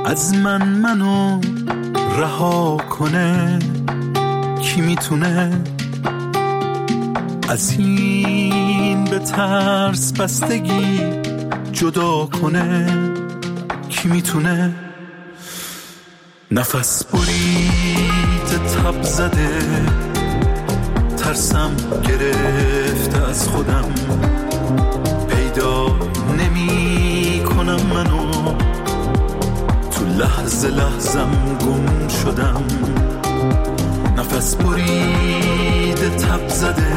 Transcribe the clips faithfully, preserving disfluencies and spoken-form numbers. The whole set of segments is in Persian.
از من منو رها کنه؟ کی میتونه از این به ترس بستگی جدا کنه؟ کی میتونه نفس برید تب زده ترسم گرفته از خودم پیدا نمی کنم منو تو لحظه لحظم گم شدم نفس برید تب زده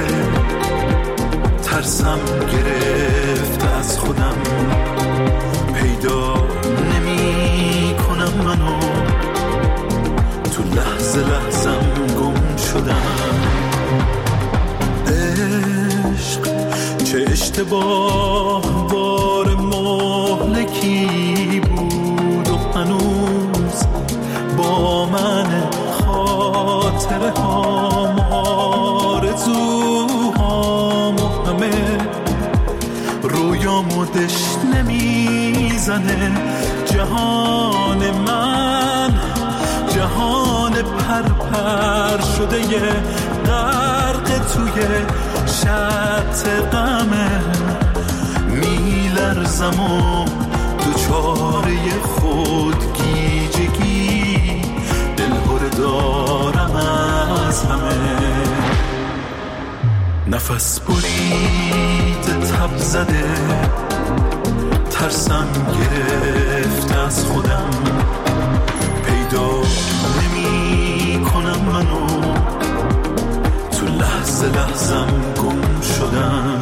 ترسم گرفته از خودم پیدا نمی کنم منو تو لحظه لحظم گم شدم عشق چه اشتباه بار مهلکی بود و هنوز با من خاطره هام آرزوهام و همه رویامو دشت نمیزنه جهان من جهان پرپر شده یه غرق توی شط غمه میلرزم و دوچاره خودگیجگی دلهره دارم از همه نفس برید تب زده ترسم گرفت از خودم پیدا نمی کنم منو تو لحظه لحظم گم شدم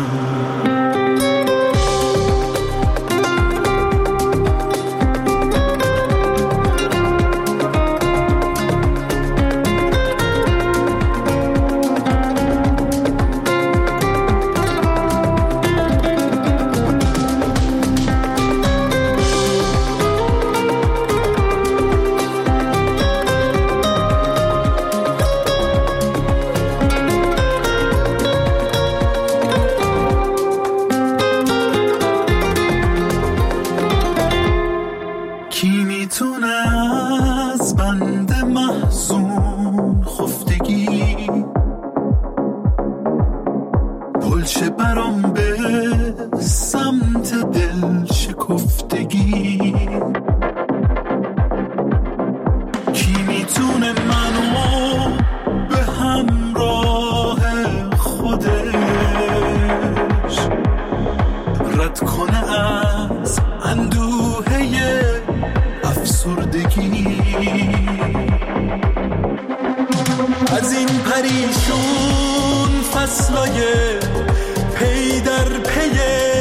از این پریشون فصلای پی در پی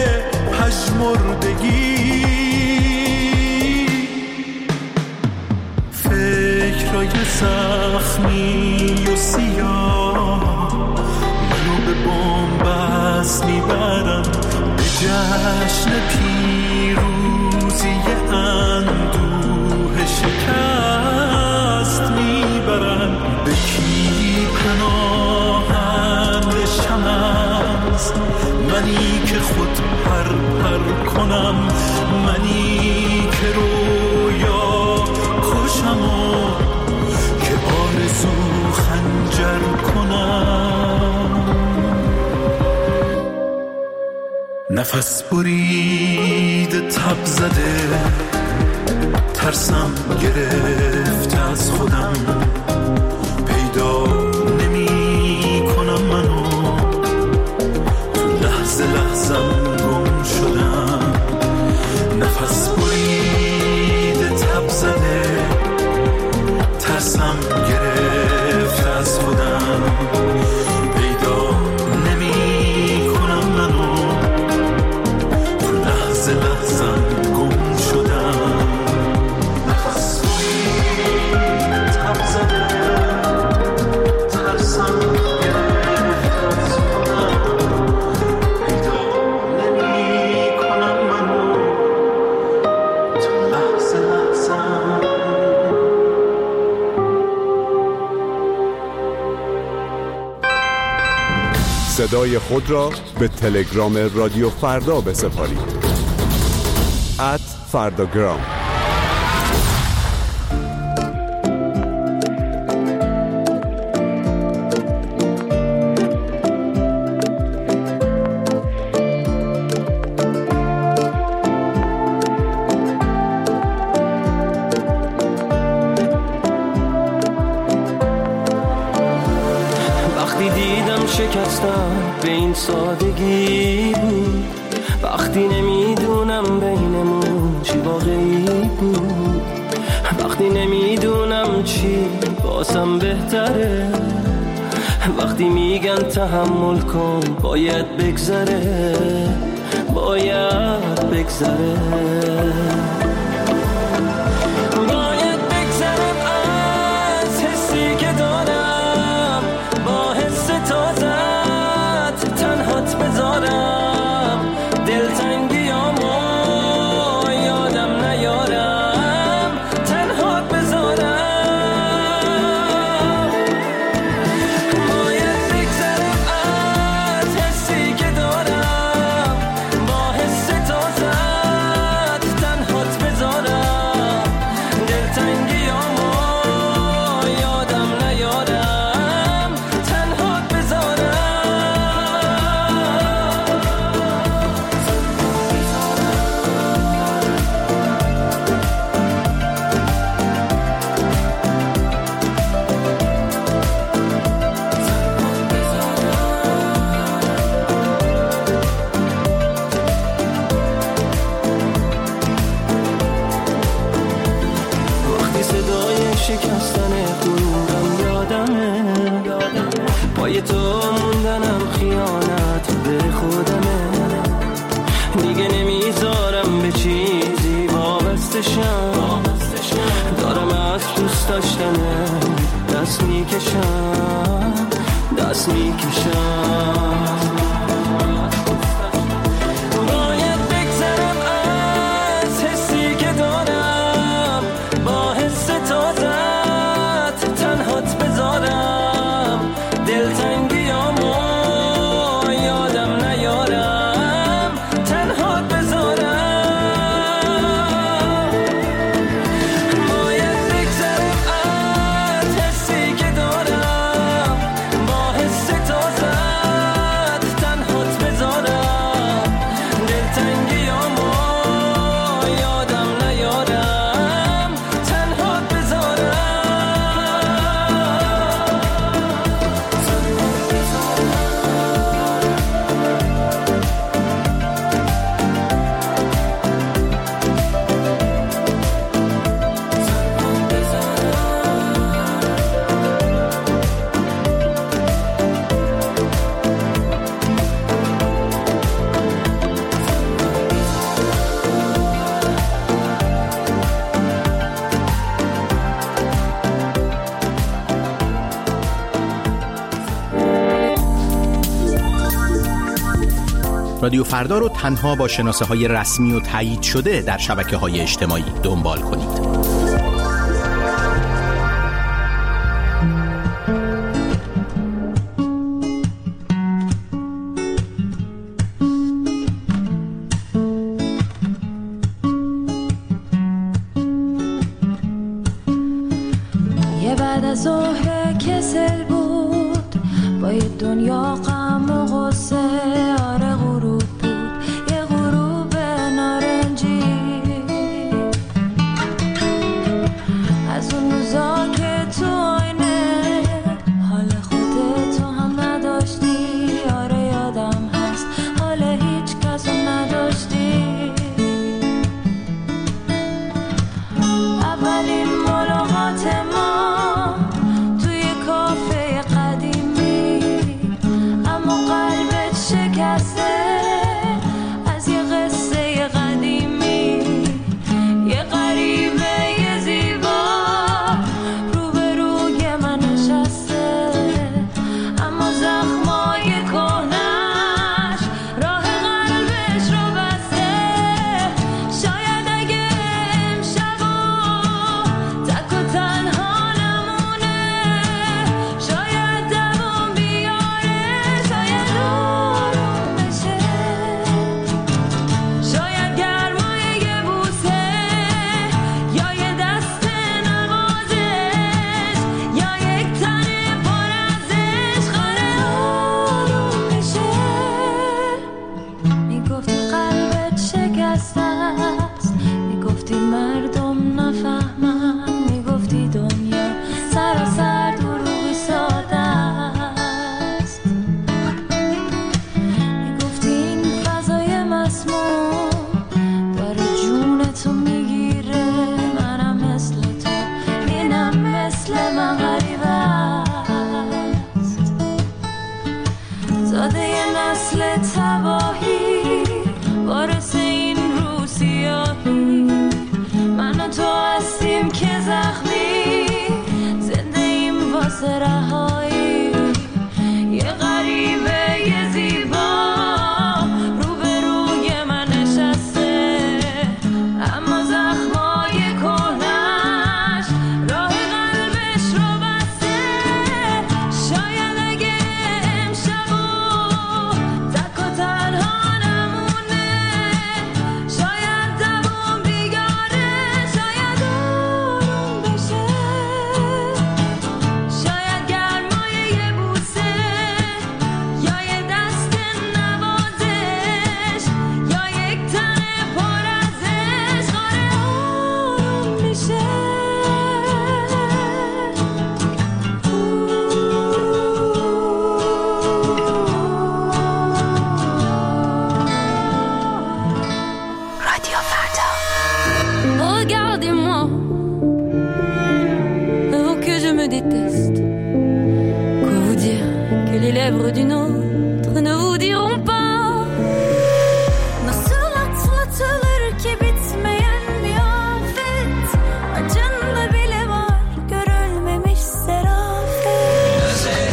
پژمردگی فکرای زخمی و سیاه منو به بنبست میبرن به جشن پیروزی اندوه شکست میبرن به کی پناهنده شم از منی که خود پر پر کنم منی که رویا کشم و که آرزو خنجر کنم نفس برید تب زده ترسم گرفت از خودم پیدا نمی کنم منو تو لحظه لحظم گم شدم نفس برید تب زده ترسم گرفت از خودم پیدا نمی کنم منو تو لحظه لحظم گم شدم نفس برید تب زده ترسم گرفت از خودم پیدا نمی کنم منو تو لحظه لحظم صدای خود را به تلگرام رادیو فردا بسپارید ات فرداگرام. فهمیدم شکستم به این سادگی بود، وقتی نمیدونم بینمون چی واقعی بود، وقتی نمیدونم چی واسم بهتره، وقتی میگن تحمل کن باید بگذره، باید بگذره، باید بگذرم از حسی که دارم، با حس تازت تنهات بذارم، دلتنگیامو یادم نیارم، تنهات بذارم، باید بگذرم از حسی که دارم، با حس تازت تنهات بذارم، دلتنگیامو یادم نیارم، تنهات بذارم. وقتی صدای شکستن غرورم یادمه، پای تو موندنم خیانت به خودمه، دیگه نمیذارم به چیزی وابسته شم، دارم از دوست داشتنه دست میکشم، دست میکشم، باید بگذرم از حسی که دارم، با حس تازت تنهات بذارم، دلتنگیامو یادم نیارم، تنهات بذارم، باید بگذرم از حسی که دارم، با حس تازت تنهات بذارم، دلتنگیامو یادم نیارم، تنهات بذارم. رادیو فردا رو تنها با شناسه های رسمی و تایید شده در شبکه های اجتماعی دنبال کنید. یه بعد از ظهر کسل بود، با یه دنیا غم و غصه، آره غروب بود، یه غروب نارنجی، زاده نسل تباهی، وارث این رو سیاهی. من و تو هستیم که زخمی، زنده ایم واسه رهایی. یه غریبه یه زیبا روبروی من نشسته، اما زخمای کهنش راه قلبش رو بسته. شاید اگه امشبو تک و تنها نمونه، شاید دوام بیگاره، شاید آروم بشه، شاید گرمای یه بوسه یا یه دست نوازش یا یک تن پر از عشق آروم میشه. Regardez-moi, avant que je me déteste. Quoi vous dire que les lèvres d'une autre ne vous diront pas? Nasıl atlatılır ki bitmeyen bir afet? Acında bile var görülmemiş serafet.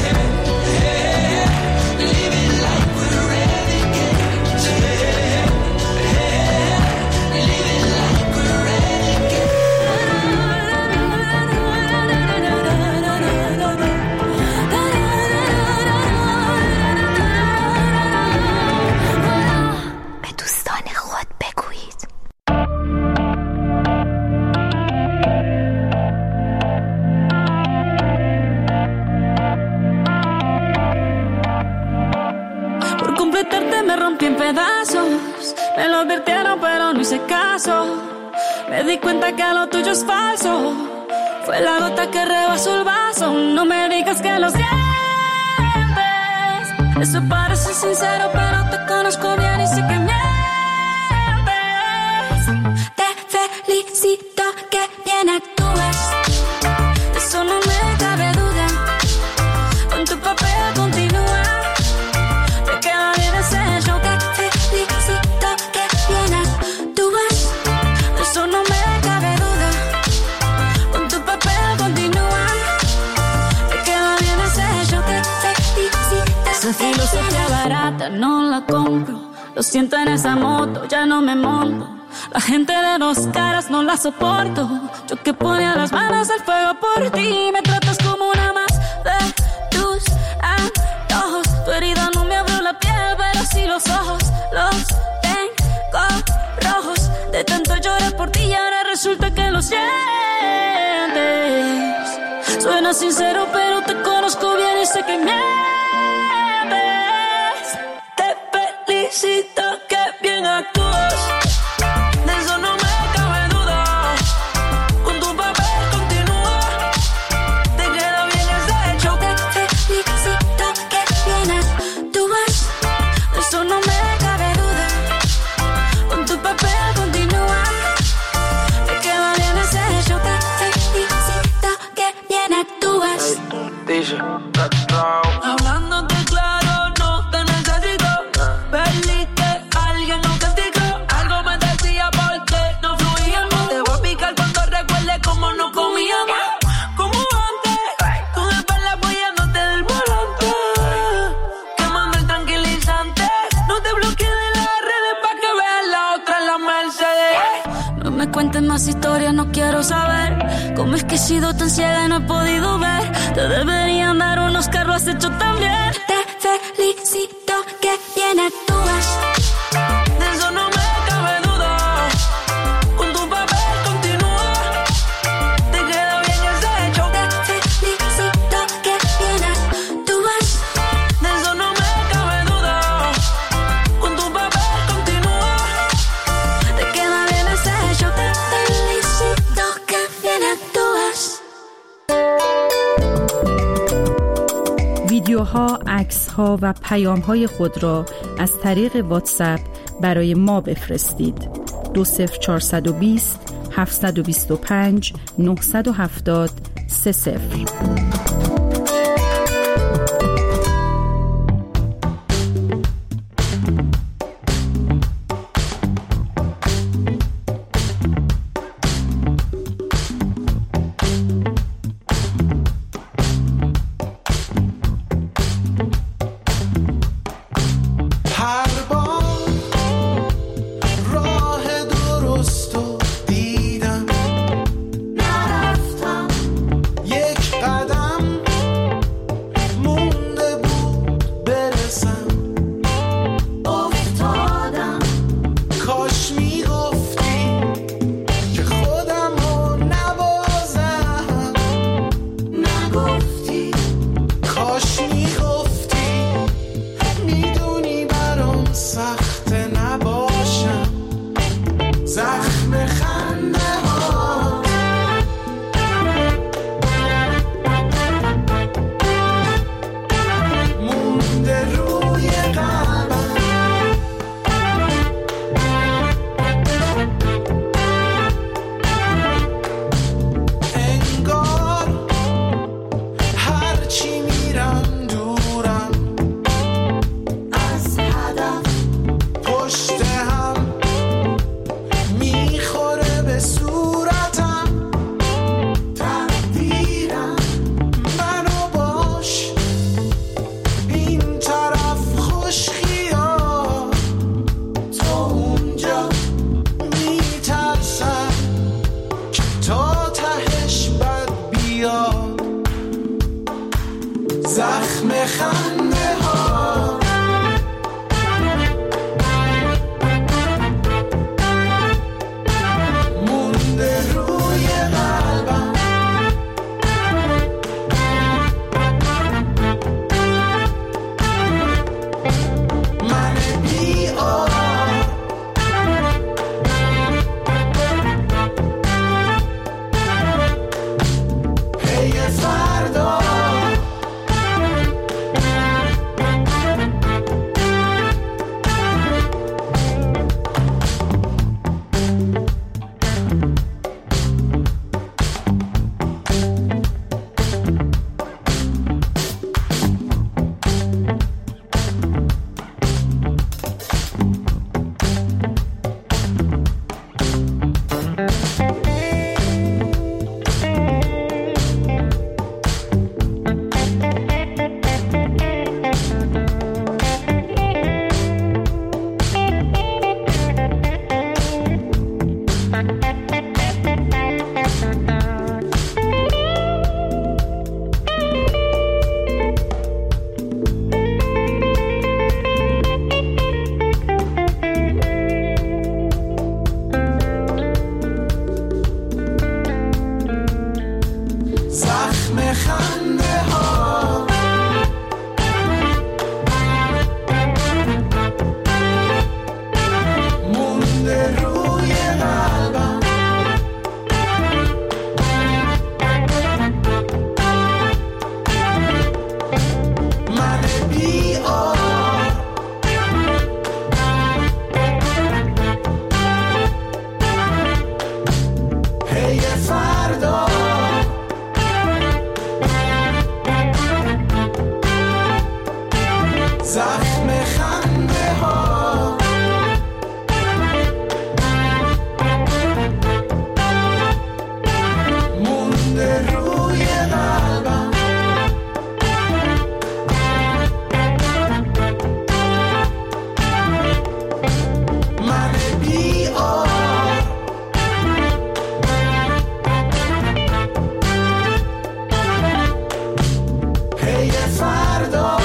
به دوستان خود بگویید. Por completarte me rompí en pedazos. Me lo advirtieron pero no hice caso. Me di cuenta que lo tuyo es falso. Fue la gota que rebasó el vaso. No me digas que lo sientes. Eso parece sincero pero te conozco bien y sé que mientes. Te felicito que bien actúas. De eso no me cabe duda. Con tu papel continúa. Te queda bien ese show. Te felicito que bien actúas. De eso no me cabe duda. Con tu papel continúa. Te queda bien ese show. Te felicito. Esa filosofía barata no la compro. Lo siento en esa moto, ya no me monto. La gente de dos caras no la soporto. Yo que ponía las manos al fuego por ti. Me tratas como una más de tus antojos. Tu herida no me abrió la piel, pero sí los ojos. Los tengo rojos. De tanto llorar por ti y ahora resulta que lo sientes. Suena sincero, pero te conozco bien y sé que mientes. Te felicito que bien actúas. De eso no me cabe duda. Con tu papel continúa. Te queda bien ese hecho. Te felicito que bien actúas. De eso no me cabe duda. Con tu papel continúa. Te queda bien ese hecho. Te felicito que bien actúas. Dice, Hablándote claro, no te necesito. Perdiste a alguien auténtico. Algo me decía porque no fluíamos. Te voy a picar cuando recuerde cómo no comíamos. Como antes, tú de espalda apoyándote del volante. Quemando el tranquilizante. No te bloquees de las redes pa' que veas la otra en la Mercedes. No me cuentes más historias, no quiero saber cómo es que he sido tan ciega y no he podido ver. Te deberían dar unos carros, has hecho tan bien. Te felicito que bien actúas. De eso no me cabe duda. Con tu papel continúa. Te queda bien ese hecho. Te felicito que bien actúas. De eso no me cabe duda. Con tu papel continúa. Te queda bien ese hecho. Te felicito que bien actúas. ویدیوها، عکس‌ها و پیام‌های خود را از طریق واتساپ برای ما بفرستید. دو صفر چهارصد و بیست هفتصد و بیست و پنج نهصد و هفتاد سه صفر. زخم خنده ها مونده روی قلبم. من بی آر پی فردا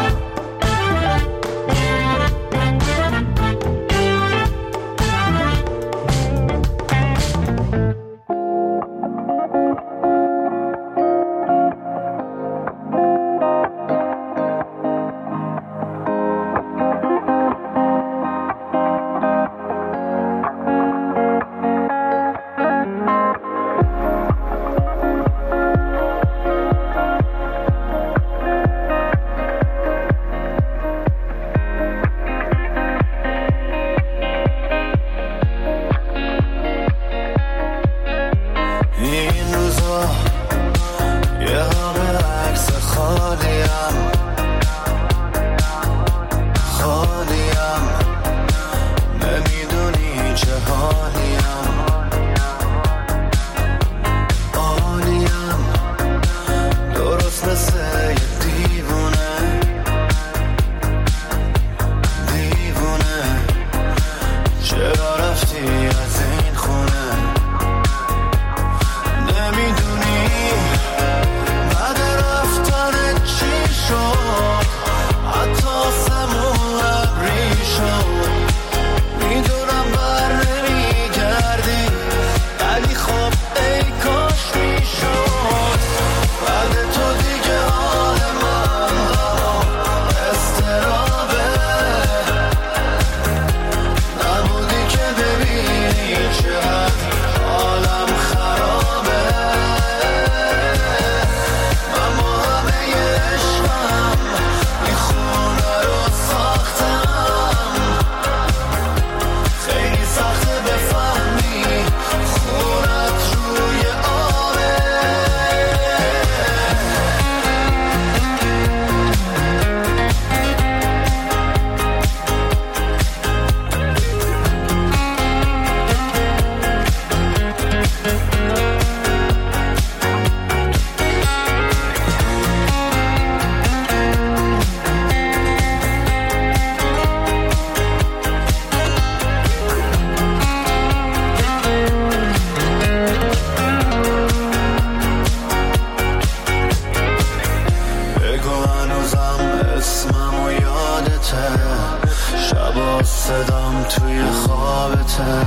صدام توی خوابته،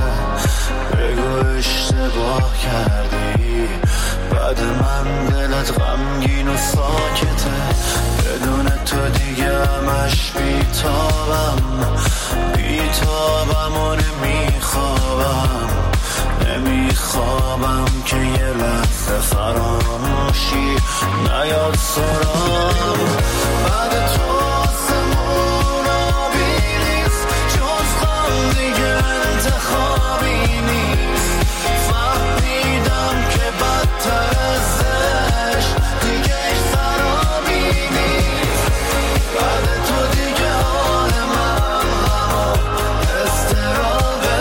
بگو اشتباه کردی، بعد من دلت غمگین و ساکته، بدون تو دیگه همش بیتابم بیتابم و نمیخوابم نمیخوابم که یه لحظه فراموشی نیاد سرام. بعد تو آسمون آبی نیست، جز غم دیگه انتخابی نیست، فهمیدم که بدتر ازش دیگه سرابی نیست. بعد تو دیگه حال من غم و استرابه،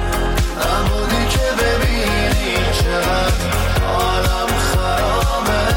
نبودی که ببینی چقدر حالم خرابه.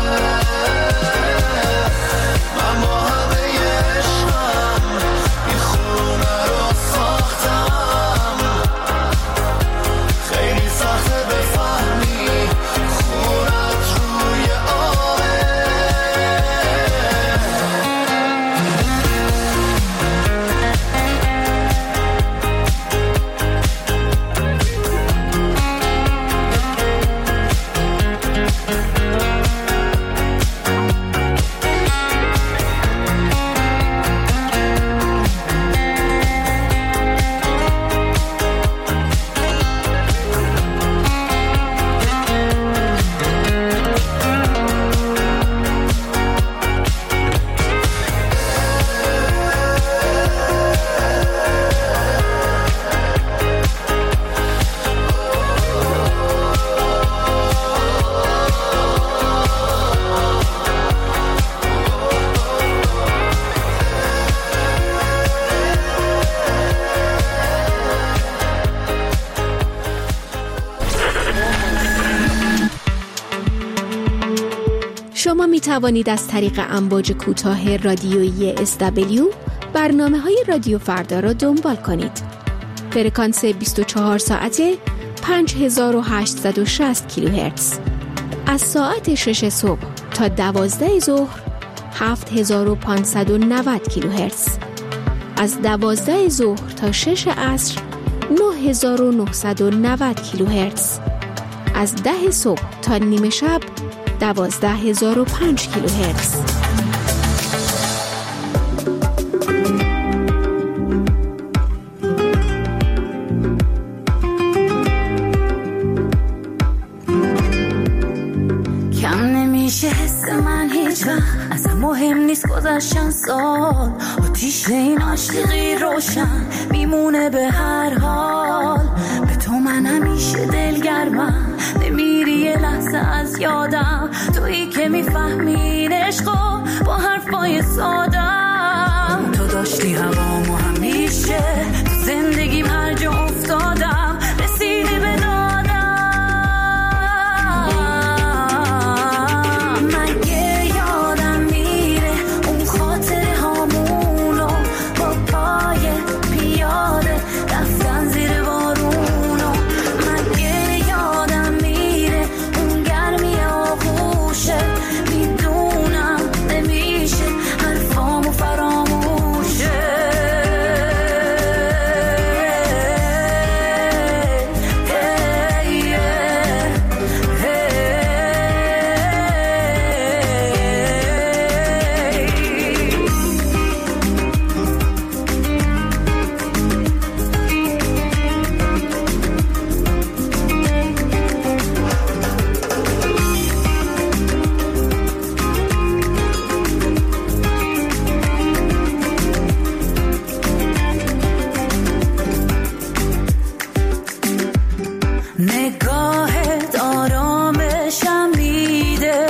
می توانید از طریق امواج کوتاه رادیویی اس دبلیو برنامه های رادیو فردا را دنبال کنید. فرکانس بیست و چهار ساعته پنج هزار و هشتصد و شصت کیلوهرتز. از ساعت شش صبح تا دوازده ظهر هفت هزار و پانصد و نود کیلوهرتز. از دوازده ظهر تا شش عصر نه هزار و نهصد و نود کیلوهرتز. از ده صبح تا نیمه شب دوازده هزار و پنج کیلوهرتز. کم نمیشه حس من هیچ وقت، اصلا مهم نیست گذشتن سال، آتیش این عاشقی روشن میمونه به هر حال. به تو من همیشه دلگرمم، نمیری یه لحظه از یادم، تویی که میفهمی عشقو با حرفای سادم. تو داشتی هوامو همیشه، تو زندگیم هر جا افتادم رسیدی به دادم. مگه یادم میره اون خاطره هامونو با پای پیاده رفتن زیر بارونو. مگه یادم میره اون گرمی آغوشه، میدونم نمیشه حرفامو فراموشه. نگاهت آرامشم میده،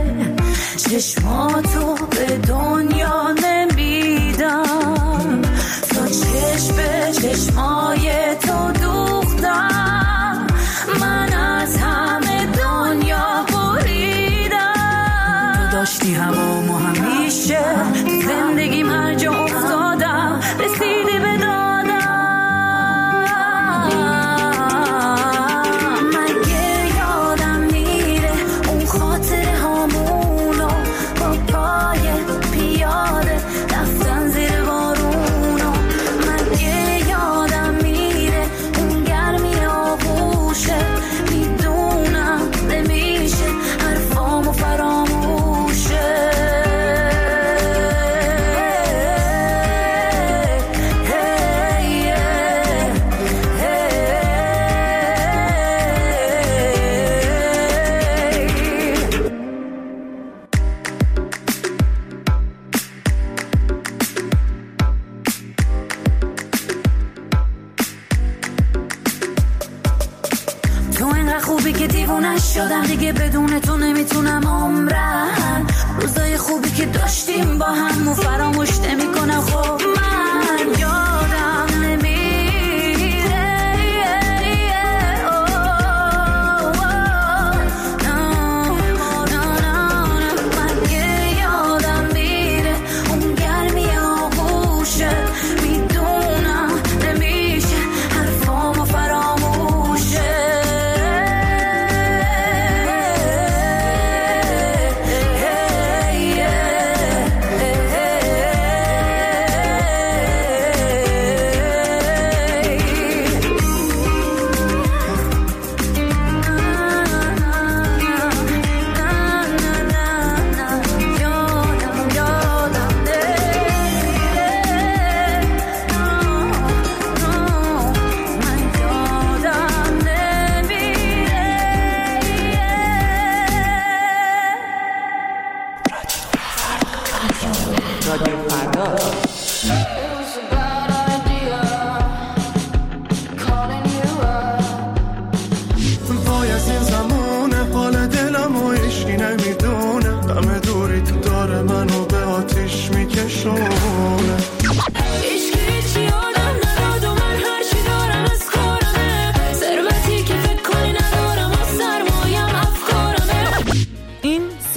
چشماتو به دنیا نمیدم، تا چشم به چشمای تو دوختم، من از همه دنیا بریدم. تو داشتی هوامو همیشه، زندگیم هر جا افتادم رسیدی به دادم. خوبی که دیوونه شدم دیگه، بدون تو نمیتونم عمرم. روزای خوبی که داشتیم با هم و فراموش نمی کنم. خب من یادم نمیره، مگه یادم میره اون گرمی آغوشه، میدونم نمیشه حرفامو فراموشه.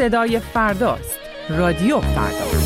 صدای فرداست. رادیو فردا.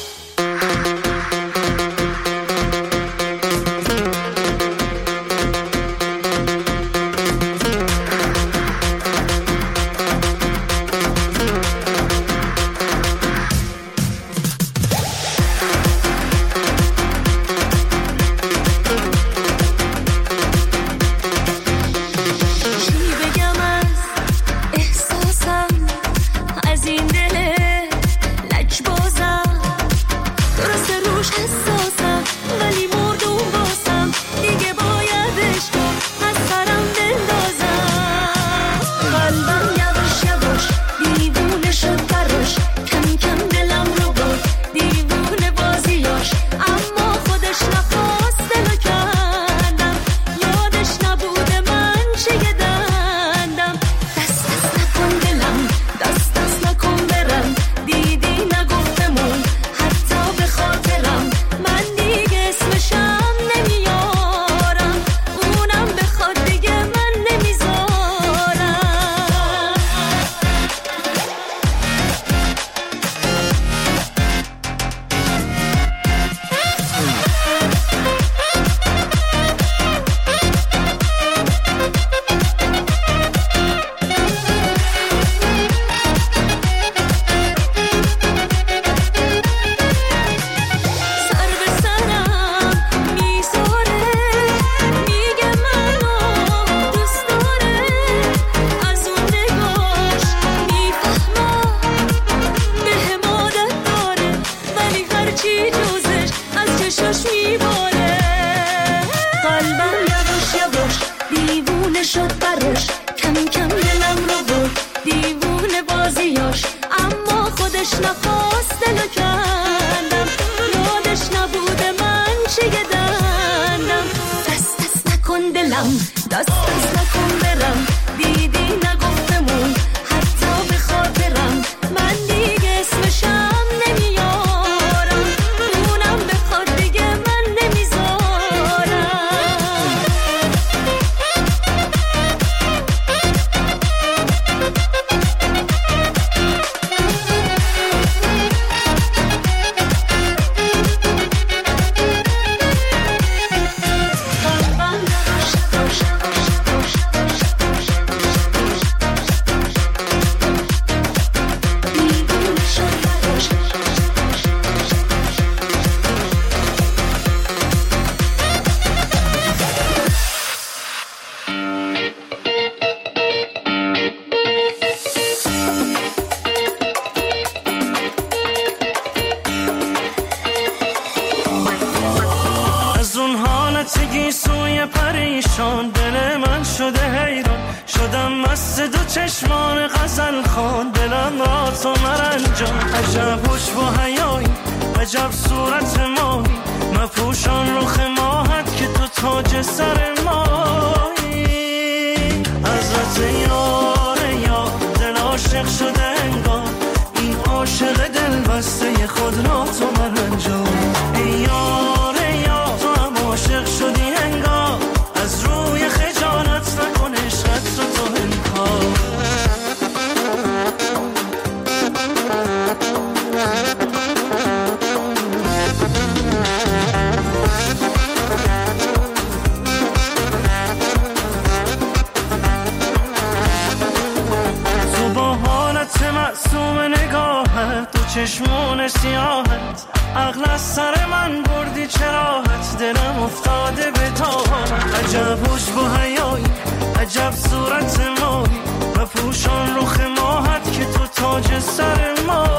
چشمون سیاهت عقل از سر من بردی چراحت دلم افتاده به تاهت عجب هوش با حیایی عجب صورت مایی و پوشان رخ ماهت که تو تاج سر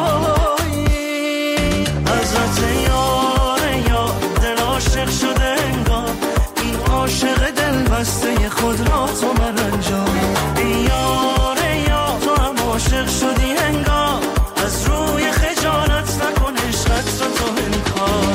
مایی حضرت یار یار دل عاشق شده انگار این عاشق دل بسته خود را تو من انجام یار یار تو هم عاشق شدی انگار از روی خجالت نکن عشقت رو تو انکار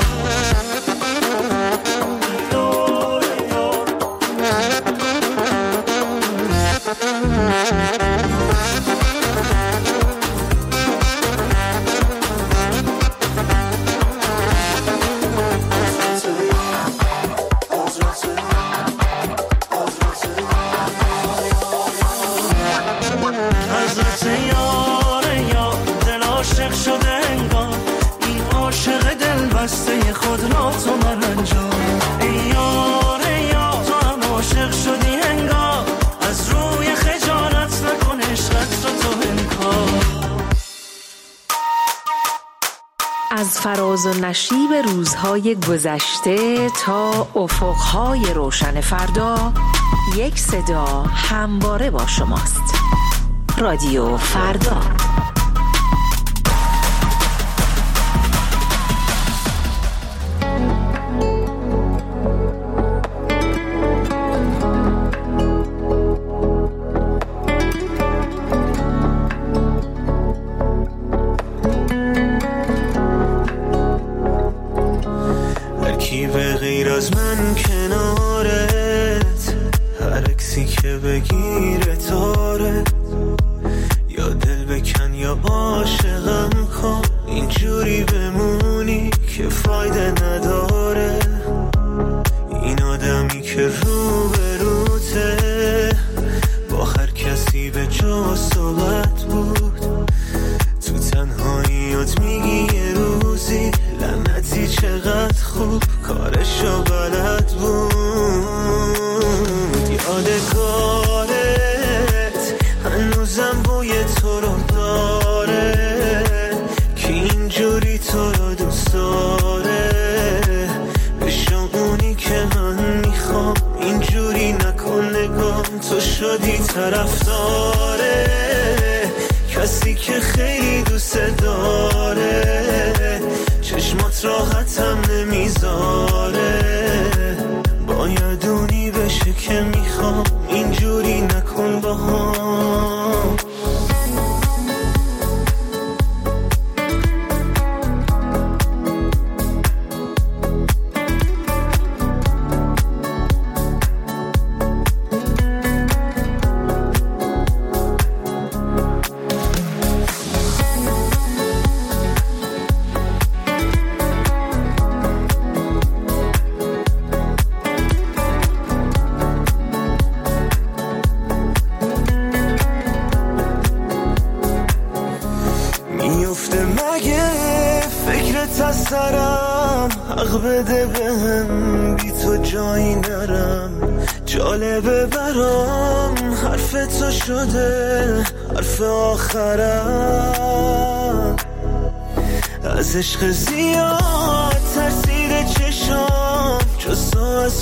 نشیب روزهای گذشته تا افقهای روشن فردا، یک صدا همواره با شماست. رادیو فردا. از عشق زیاد ترسیده چشام، جز تو از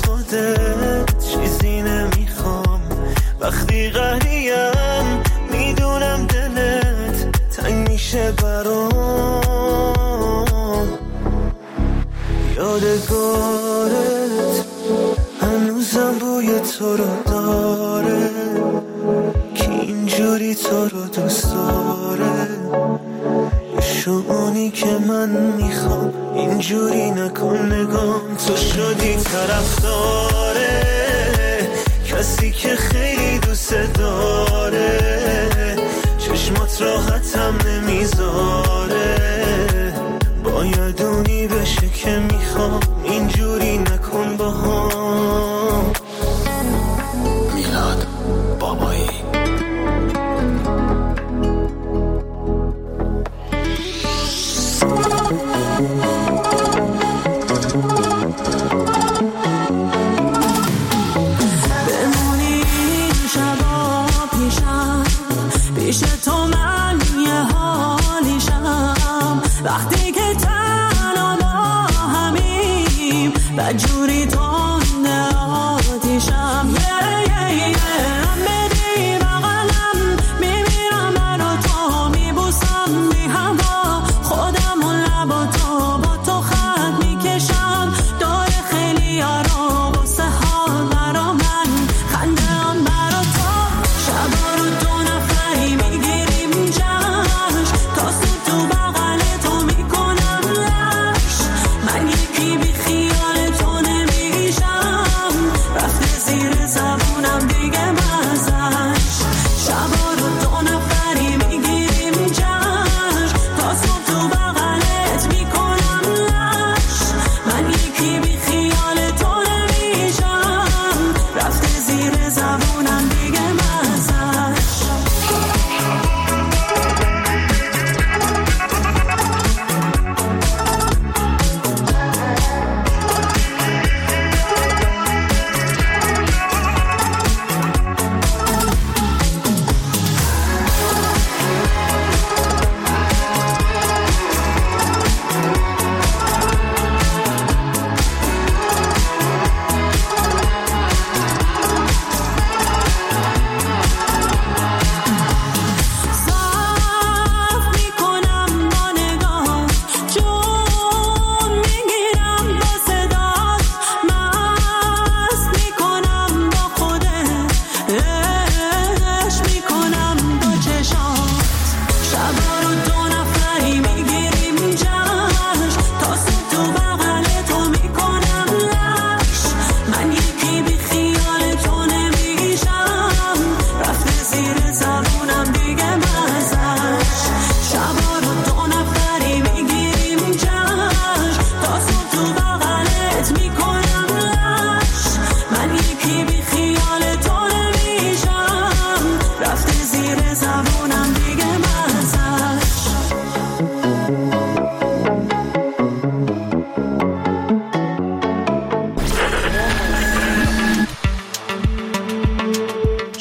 خودت چیزی نمیخوام. وقتی قهریم میدونم دلت تنگ میشه برام. یادگارت هنوزم بوی تو رو داره، که اینجوری تو رو دوست داره. شعونی که من میخوام اینجوری نکن نگام. تو شدی طرفداره کسی که خیلی دوست داره، چشمات راحتم نمیذاره. باید اونی بشه که میخوام اینجوری نکن باهام. میلاد بابایی. بمونی شبا پیشم، پیش تو من یه حالیشم. وقتی که تنها با همین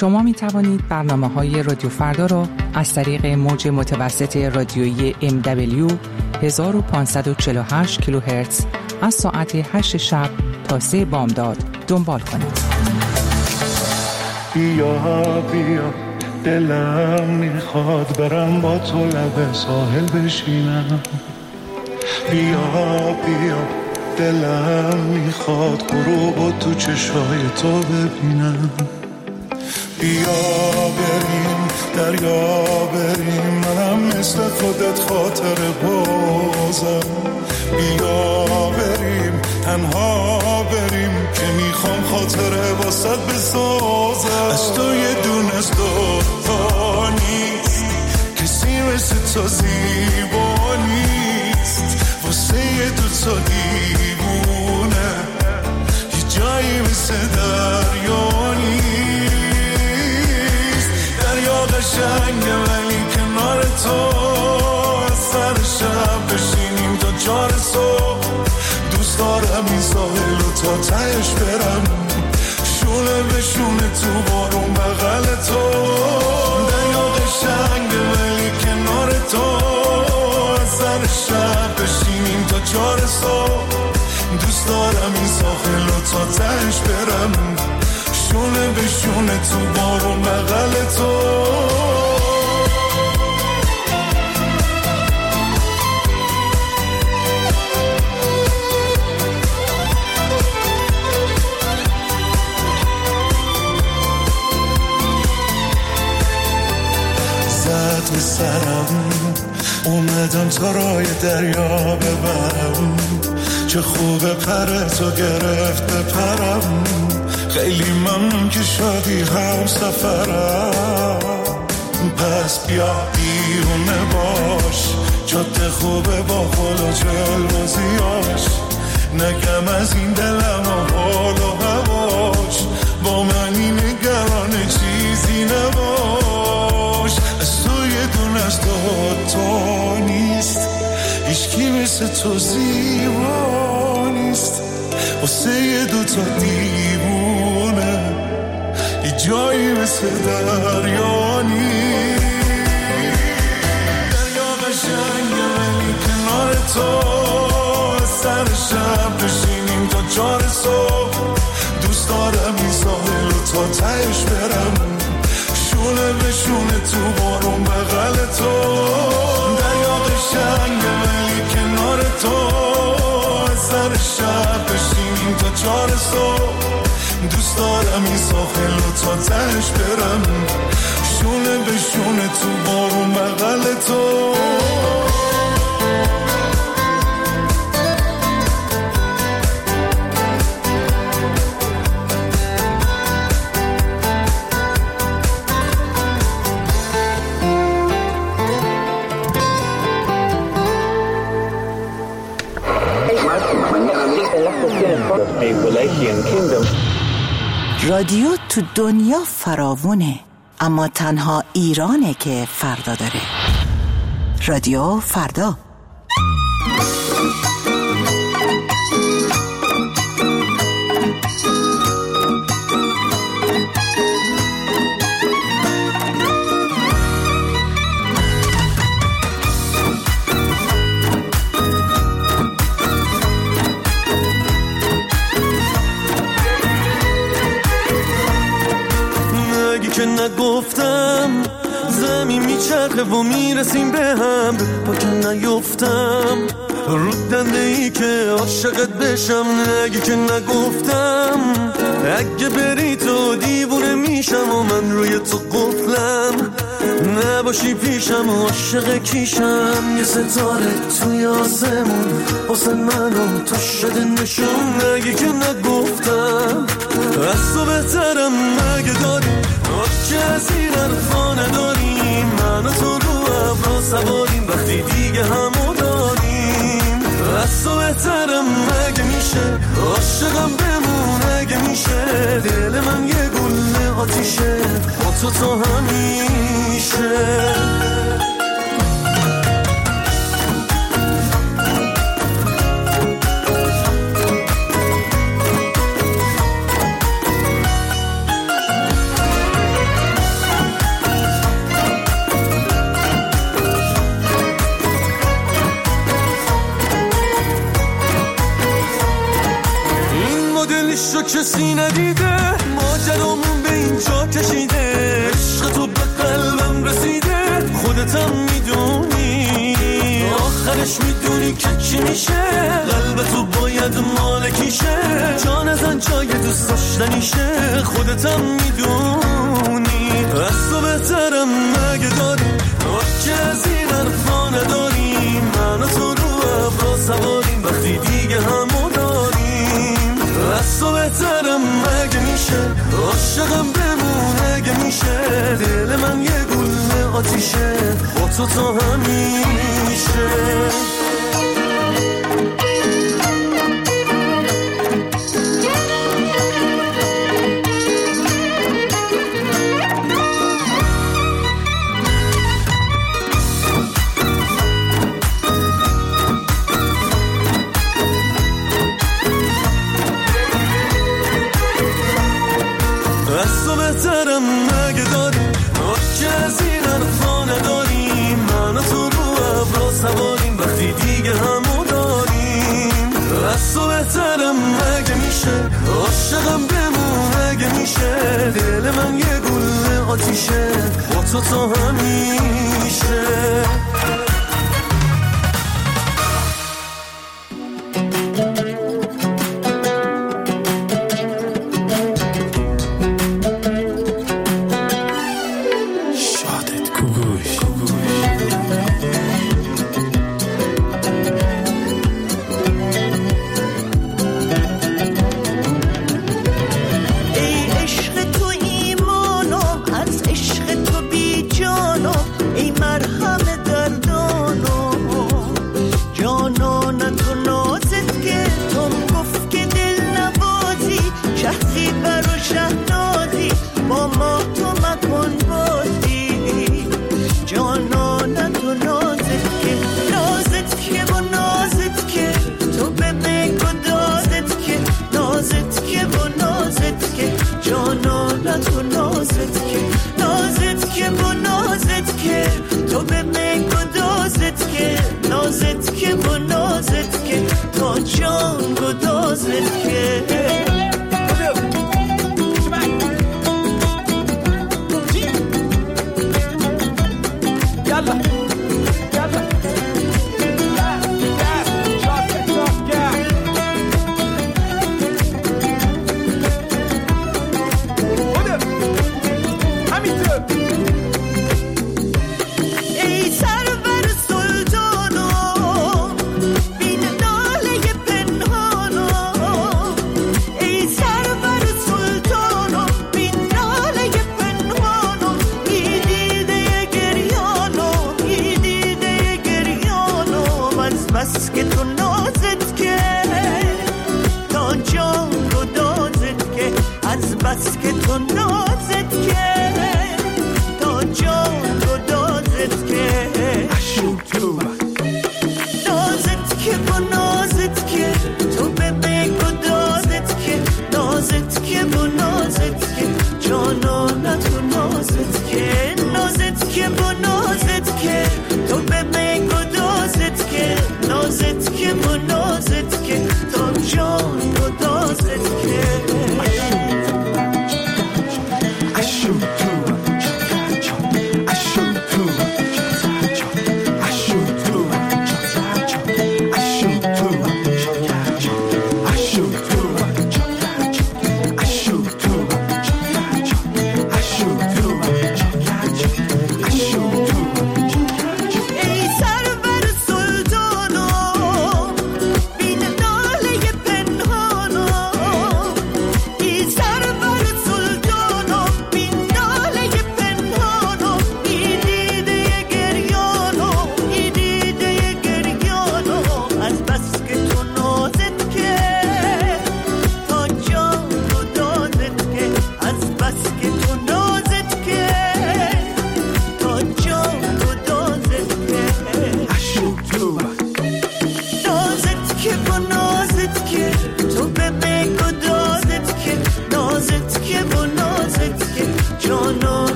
شما می توانید برنامه‌های رادیو فردا را از طریق موج متوسط رادیویی ام دبلیو هزار و پانصد و چهل و هشت کیلوهرتز از ساعت هشت شب تا سه بامداد دنبال کنید. بیا بیا دلم میخواد برم با تو لب ساحل بشینم. بیا بیا دلم میخواد غروب و تو چشای تو ببینم. بیا بریم دریا بریم، منم مثل خودت خاطر بازم. بیا بریم تنها بریم که میخوام خاطره واسط بسازم. از تو یه دونه از دوتا نیست، کسی مثل تو زیبا نیست. واسه یه دوتا دیوونه یه جایی مثل دریا نیست. دریا قشنگه ولی کنار تو از سر شب بشینیم تا چار صبح. دوست دارم این ساحل و تا تهش برم، شونه به شونه تو بارون بغل تو. دریا قشنگه ولی کنار تو از سر شب بشینیم تا چار صبح. دوست دارم این ساحل و تا تهش برم، شونه به شونه تو بارون بغل تو. زد به سرم اومدم تا رای دریا ببرم. چه خوبه پر تو گرفت بپرم. خیلی ممنون که شدی هم سفرم. پس بیا بیرونه باش، جاده خوبه با خود و جلوزیاش. نگم از این دلم و حال و هواش، با منی نگران چیزی نباش. از تو یه دونه از دوتا نیست، هیچکی مثل تو زیبا نیست. واسه یه دوتا دیوونه یه جایی مثل دریا نیست. دریا قشنگه ولی کنار تو از سر شب بشینیم تا چار صبح. دوست دارم این ساحل و تا تهش برم، شونه به شونه تو بارون بغل تو. دریا قشنگه ولی کنار تو از سر شب بشینیم تا چار صبح. دوست دارم این ساحل و تا تهش برم، شونه به شونه تو بارون بغل تو. رادیو تو دنیا فراوونه، اما تنها ایرانه که فردا داره. رادیو فردا. که نگفتم زمین میچرخه و میرسیم به هم. با که نیفتم رو دنده ای که عاشقت بشم. نگی که نگفتم اگه بری تو دیوونه میشم و من روی تو قفلم. نباشی پیشم و عاشق کیشم. یه ستاره توی آسمون واسه منو تو شده نشون. نگی که نگفتم از تو بهترم مگه داری که از این حرفا نداریم. من و تو رو ابرا سواریم وقتی دیگه همو داریم. از تو بهترم مگه میشه عاشقم بمون اگه میشه. دل من یه گل آتیشه با تو تا همیشه. حالیشو کسی ندیده، ماجرامون به اینجا کشیده، عشق تو به قلبم رسیده، خودتم میدونی آخرش میدونی که چی میشه، قلب تو باید مالکیشه، جان ازن جای دوست داشتنیشه، خودتم میدونی از تو بهترم مگه داری، که از این حرفا نداریم، من و تو رو ابرا سواریم، وقتی دیگه همو داریم، از تو بهترم مگه میشه، عاشقم بمون اگه میشه، دل من یه گل آتیشه، با تو تا همیشه. بهترم مگه داریم، که از این حرفا نداریم، من و تو رو ابرا سواریم، وقتی دیگه همو داریم، از تو بهترم مگه میشه، عاشقم بمون اگه میشه، دل من یه گل آتیشه، با تو تا همیشه.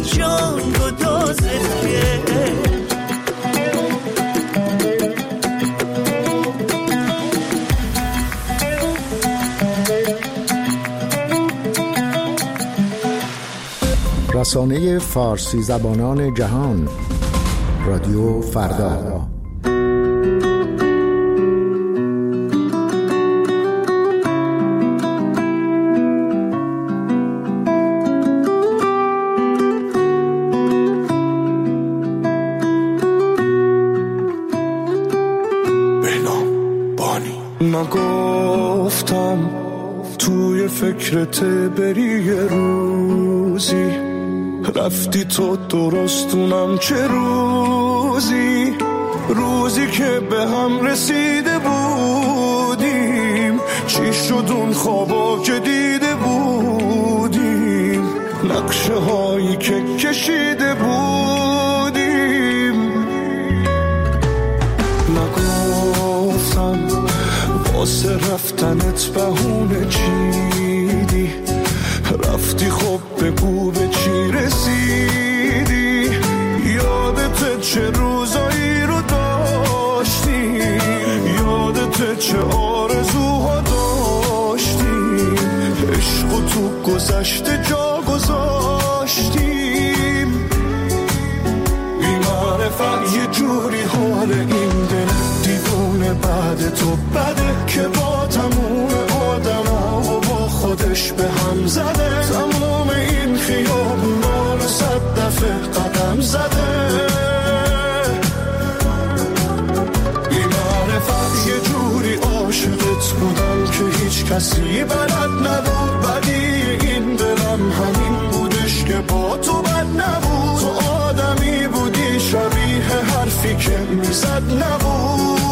جان گدازت که رسانه فارسی زبانان جهان رادیو فردا. نگفتم توی فکرت بری یه روزی، رفتی تو درستونم چه روزی، روزی که به هم رسیده بودیم، چی شد اون خوابا که دیده بودیم، نقشه هایی که کشیده بودیم. نگفتم واسه رفتنت بهونه چیدی، رفتی خب بگو به چی رسیدی، یادت چه روزایی رو داشتی، یادت چه آرزوها داشتیم، عشق تو گذشته جا گذاشتیم. بی معرفت یه جوری حال این دل دیوونه بعد تو بده که با تموم آدم ها و با خودش به هم زده، تموم این خیابونا رو صد دفعه قدم زده. بی معرفت یه جوری عاشقت بودم که هیچ کسی بلد نبود، بدی این دلم همین بودش که با تو بد نبود، تو آدمی بودی شبیه حرفی که میزد نبود.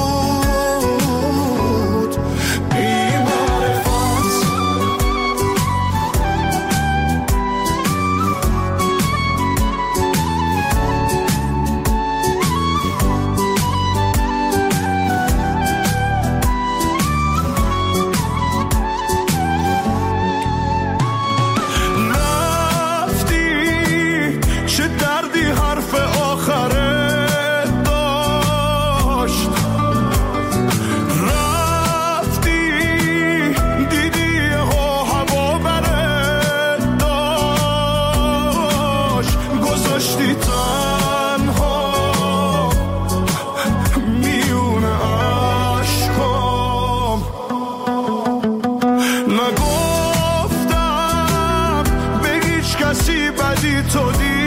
نگفتم به هیچ کسی بدی تو دی